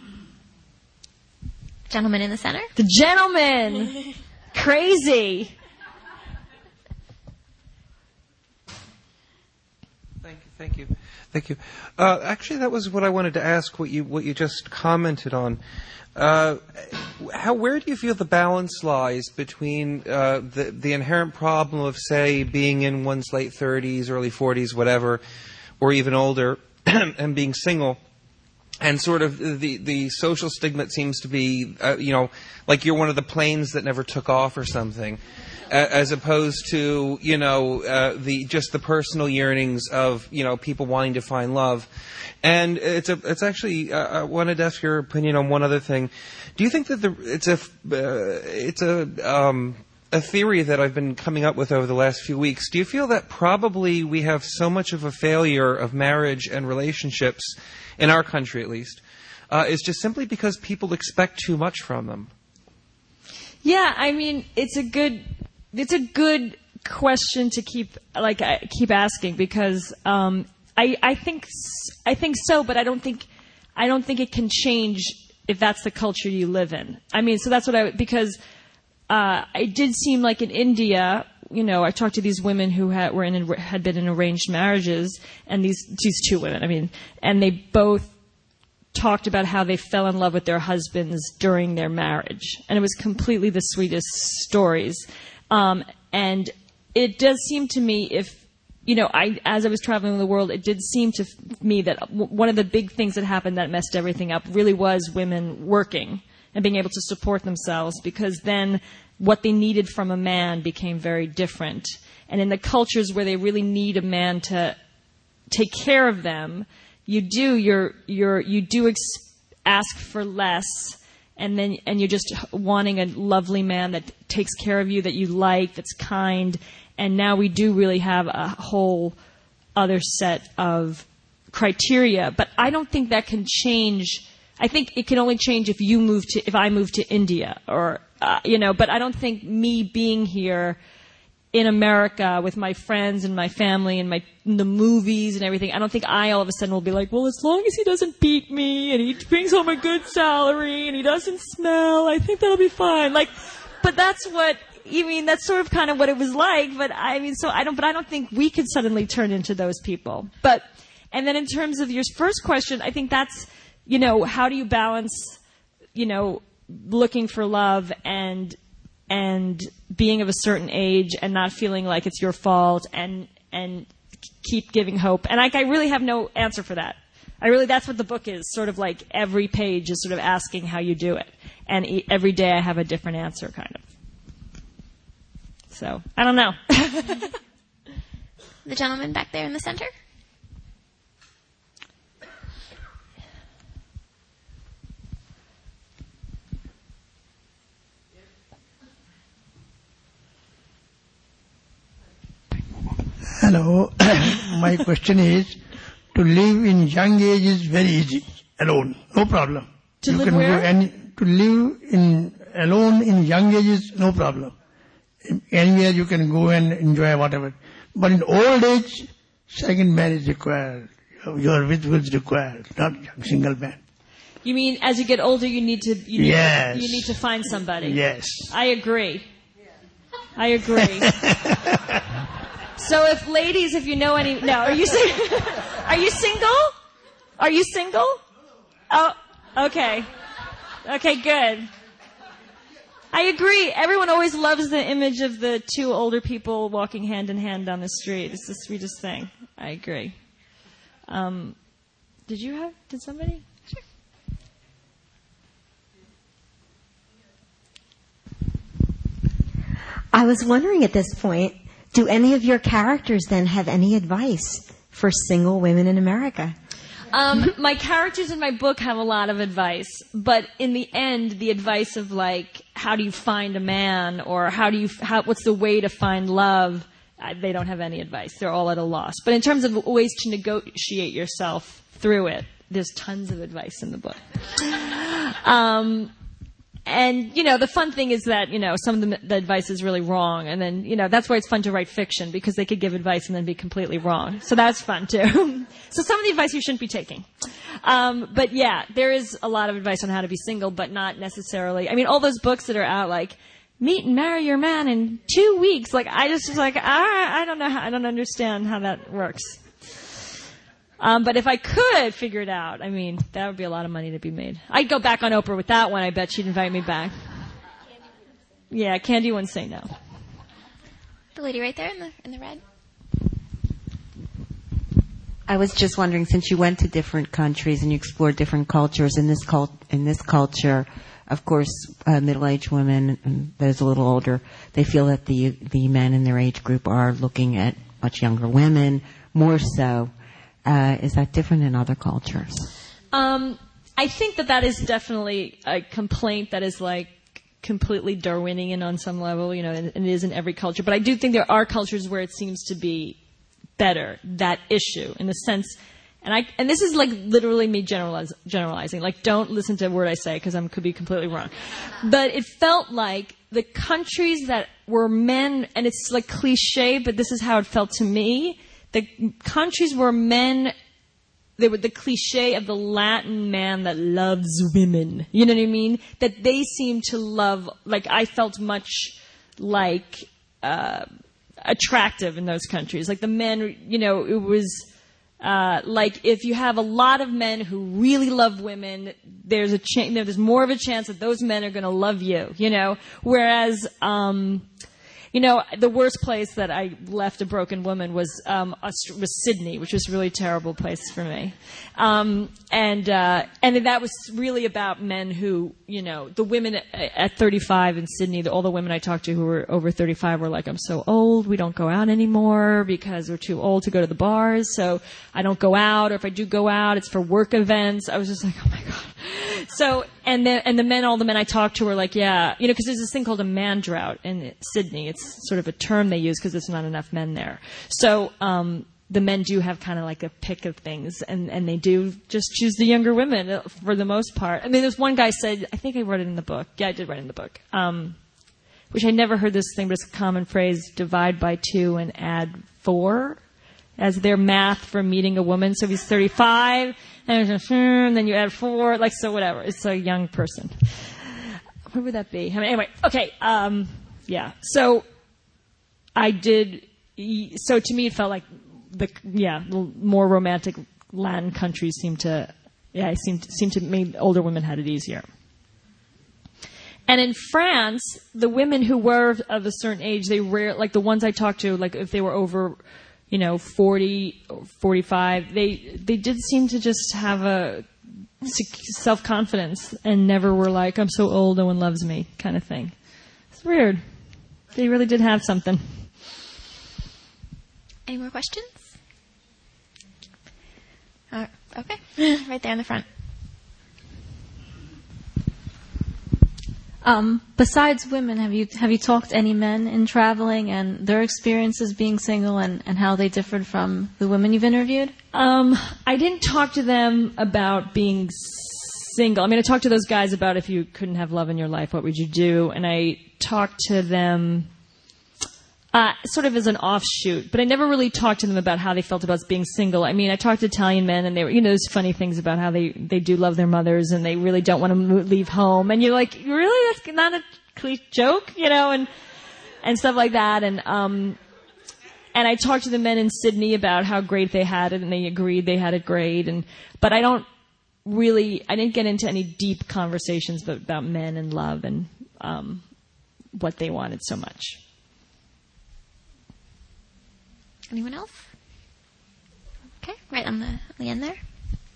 Gentleman in the center? The gentleman! Crazy! Thank you. Actually, that was what I wanted to ask. What you just commented on. Where do you feel the balance lies between the inherent problem of, say, being in one's late 30s, early 40s, whatever, or even older, and being single, and sort of the social stigma seems to be, like you're one of the planes that never took off or something, as opposed to, the personal yearnings of, people wanting to find love. And it's actually, I wanted to ask your opinion on one other thing. Do you think that it's a theory that I've been coming up with over the last few weeks? Do you feel that probably we have so much of a failure of marriage and relationships, in our country at least, is just simply because people expect too much from them? Yeah, it's a good question to keep asking, because I think so, but I don't think it can change if that's the culture you live in. So that's what because it did seem like in India, I talked to these women who had been in arranged marriages, and these 2 women, and they both talked about how they fell in love with their husbands during their marriage. And it was completely the sweetest stories. And it does seem to me as I was traveling the world, it did seem to me that one of the big things that happened that messed everything up really was women working and being able to support themselves, because then what they needed from a man became very different. And in the cultures where they really need a man to take care of them, you do ask for less, and you're just wanting a lovely man that takes care of you, that you like, that's kind. And now we do really have a whole other set of criteria. But I don't think that can change. I think it can only change if I move to India, or But I don't think me being here in America with my friends and my family and the movies and everything, I don't think I all of a sudden will be like, well, as long as he doesn't beat me and he brings home a good salary and he doesn't smell, I think that'll be fine. But that's what. That's sort of kind of what it was like, but I don't think we could suddenly turn into those people. And then in terms of your first question, I think that's, how do you balance, looking for love and being of a certain age and not feeling like it's your fault and keep giving hope. And I really have no answer for that. That's what the book is, sort of like every page is sort of asking how you do it. And every day I have a different answer, kind of. So, I don't know. The gentleman back there in the center. Hello. My question is, to live in young age is very easy, alone, no problem. To live where? To live alone in young age is no problem. Anywhere you can go and enjoy whatever. But in old age, second man is required. Your withdrawal is required, not single man. You mean as you get older, you need to find somebody? Yes. I agree. So if you know any, no, are you single? Are you single? Oh, okay. Okay, good. I agree. Everyone always loves the image of the two older people walking hand in hand down the street. It's the sweetest thing. I agree. Did somebody? Sure. I was wondering at this point, do any of your characters then have any advice for single women in America? My characters in my book have a lot of advice, but in the end, the advice of how do you find a man, or what's the way to find love, they don't have any advice. They're all at a loss. But in terms of ways to negotiate yourself through it, there's tons of advice in the book. And, the fun thing is that, some of the advice is really wrong. And then, that's why it's fun to write fiction, because they could give advice and then be completely wrong. So that's fun, too. So some of the advice you shouldn't be taking. But yeah, there is a lot of advice on how to be single, but not necessarily. All those books that are out, meet and marry your man in 2 weeks. I just was I don't know I don't understand how that works. But if I could figure it out, that would be a lot of money to be made. I'd go back on Oprah with that one. I bet she'd invite me back. Yeah, Candy wouldn't say no. The lady right there in the red. I was just wondering, since you went to different countries and you explored different cultures, in this culture, of course, middle-aged women and those a little older, they feel that the men in their age group are looking at much younger women, more so. Is that different in other cultures? I think that is definitely a complaint that is completely Darwinian on some level, and it is in every culture. But I do think there are cultures where it seems to be better, that issue, in the sense, and this is literally me generalizing. Don't listen to a word I say, because I could be completely wrong. But it felt like the countries that were men, and it's cliche, but this is how it felt to me. The countries where men, they were the cliche of the Latin man that loves women. You know what I mean? That they seem to love, I felt much attractive in those countries. The men, it was, Like if you have a lot of men who really love women, there's more of a chance that those men are going to love you, you know. Whereas, you know, the worst place that I left a broken woman was Sydney, which was a really terrible place for me. And that was really about men who, you know, the women at 35 in Sydney, all the women I talked to who were over 35 were like, I'm so old, we don't go out anymore because we're too old to go to the bars, so I don't go out, or if I do go out, it's for work events. I was just like, oh my God. So, and all the men I talked to were like, yeah, you know, because there's this thing called a man drought in Sydney. It's sort of a term they use because there's not enough men there. So, the men do have kind of like a pick of things, and they do just choose the younger women for the most part. I mean, there's one guy said, I think I wrote it in the book. Yeah, I did write it in the book. Which I never heard this thing, but it's a common phrase, divide by 2 and add 4 as their math for meeting a woman. So if he's 35, and then you add 4, like, so whatever. It's a young person. What would that be? I mean, anyway, okay, yeah. So I did, so to me it felt like the more romantic Latin countries seemed to make older women had it easier. And in France, the women who were of a certain age, like the ones I talked to, like if they were over, you know, 40 or 45, they did seem to just have a self-confidence and never were like, I'm so old, no one loves me, kind of thing. It's weird. They really did have something. Any more questions? Okay. Right there in the front. Besides women, have you talked to any men in traveling and their experiences being single and how they differed from the women you've interviewed? I didn't talk to them about being single. I mean, I talked to those guys about if you couldn't have love in your life, what would you do? And I talked to them sort of as an offshoot, but I never really talked to them about how they felt about being single. I mean, I talked to Italian men, and they were, you know, those funny things about how they do love their mothers, and they really don't want to leave home. And you're like, really? That's not a cliche joke, you know, and stuff like that. And I talked to the men in Sydney about how great they had it, and they agreed they had it great. But I didn't get into any deep conversations about men and love and what they wanted so much. Anyone else? Okay, right on the end there.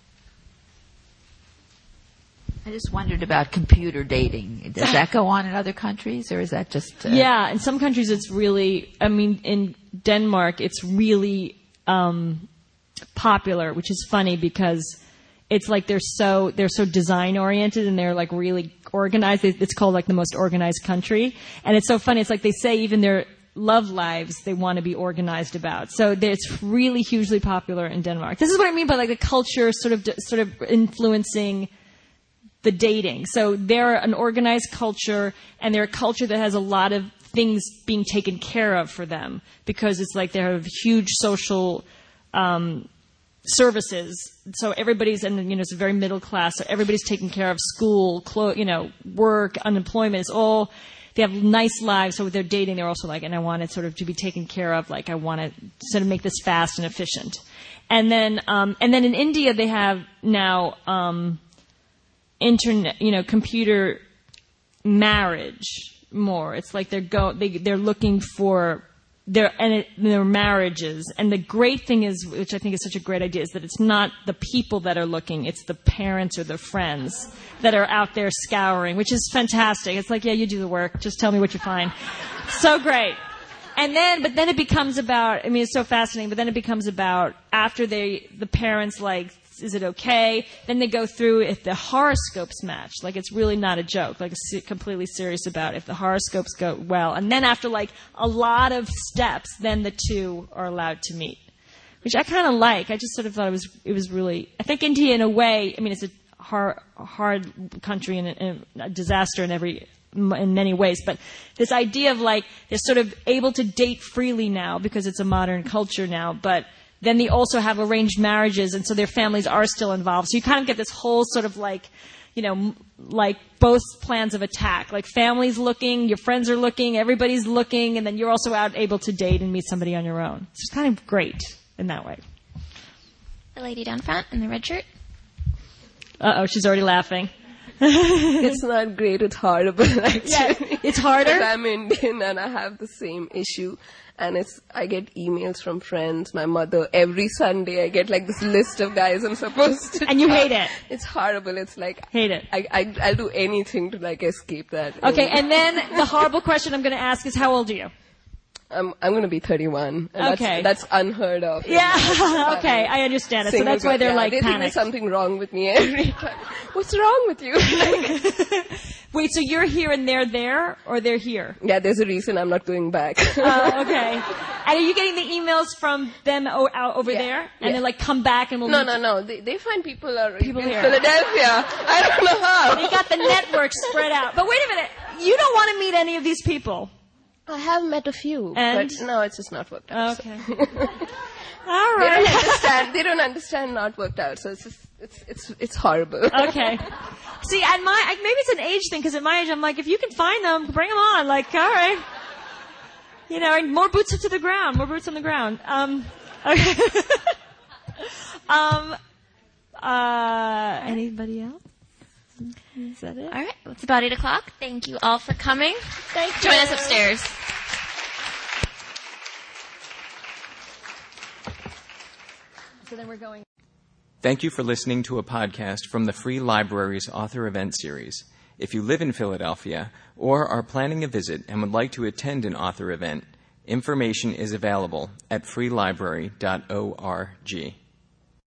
I just wondered about computer dating. Does that go on in other countries, or is that just... Yeah, in some countries it's really... I mean, in Denmark it's really popular, which is funny because it's like they're so design-oriented and they're like really organized. It's called like the most organized country. And it's so funny. It's like they say even their love lives they want to be organized about. So it's really hugely popular in Denmark. This is what I mean by like the culture sort of influencing the dating. So they're an organized culture, and they're a culture that has a lot of things being taken care of for them because it's like they have huge social services. So everybody's, and you know, it's a very middle class. So everybody's taking care of school, work, unemployment. It's all. They have nice lives, so with their dating, they're also like, and I want it sort of to be taken care of, like I want to sort of make this fast and efficient. And then in India, they have now internet, you know, computer marriage more. It's like they're looking for their marriages. And the great thing is, which I think is such a great idea, is that it's not the people that are looking, it's the parents or the friends that are out there scouring, which is fantastic. It's like, yeah, you do the work. Just tell me what you find. So great. But then it becomes about, I mean, it's so fascinating, but then it becomes about after the parents like, is it okay? Then they go through if the horoscopes match. Like, it's really not a joke. Like, it's completely serious about if the horoscopes go well. And then after, like, a lot of steps, then the two are allowed to meet. Which I kind of like. I just sort of thought it was really... I think India, in a way, I mean, it's a hard country and a disaster in many ways. But this idea of, like, they're sort of able to date freely now because it's a modern culture now, but... Then they also have arranged marriages, and so their families are still involved. So you kind of get this whole sort of like, you know, like both plans of attack. Like families looking, your friends are looking, everybody's looking, and then you're also out able to date and meet somebody on your own. So it's kind of great in that way. The lady down front in the red shirt. Uh-oh, she's already laughing. It's not great, it's horrible actually. Yeah, it's harder? Because I'm Indian and I have the same issue. And I get emails from friends, my mother, every Sunday I get like this list of guys I'm supposed to And you hate it? It's horrible, it's like... Hate it. I'll do anything to like escape that. Okay, and then the horrible question I'm going to ask is, how old are you? I'm going to be 31. And Okay. That's unheard of. Yeah, okay, I understand it. So that's why they're like they think panicked. there's something wrong with me every time. What's wrong with you? Wait, so you're here and they're there, or they're here? Yeah, there's a reason I'm not going back. Okay. And are you getting the emails from them out over there? And they're like, come back and we'll No. They find people in here. Philadelphia. I don't know how. They got the network spread out. But wait a minute. You don't want to meet any of these people. I have met a few, And? but no, it's just not worked out. Okay. So. All right. They don't understand not worked out, so it's just, it's horrible. Okay. See, at maybe it's an age thing, because at my age, I'm like, if you can find them, bring them on. Like, all right. You know, and more boots to the ground. More boots on the ground. Okay. Anybody else? Is that it? All right. It's about 8 o'clock. Thank you all for coming. Thank you. Join us upstairs. So then we're going. Thank you for listening to a podcast from the Free Library's Author Event Series. If you live in Philadelphia or are planning a visit and would like to attend an author event, information is available at freelibrary.org.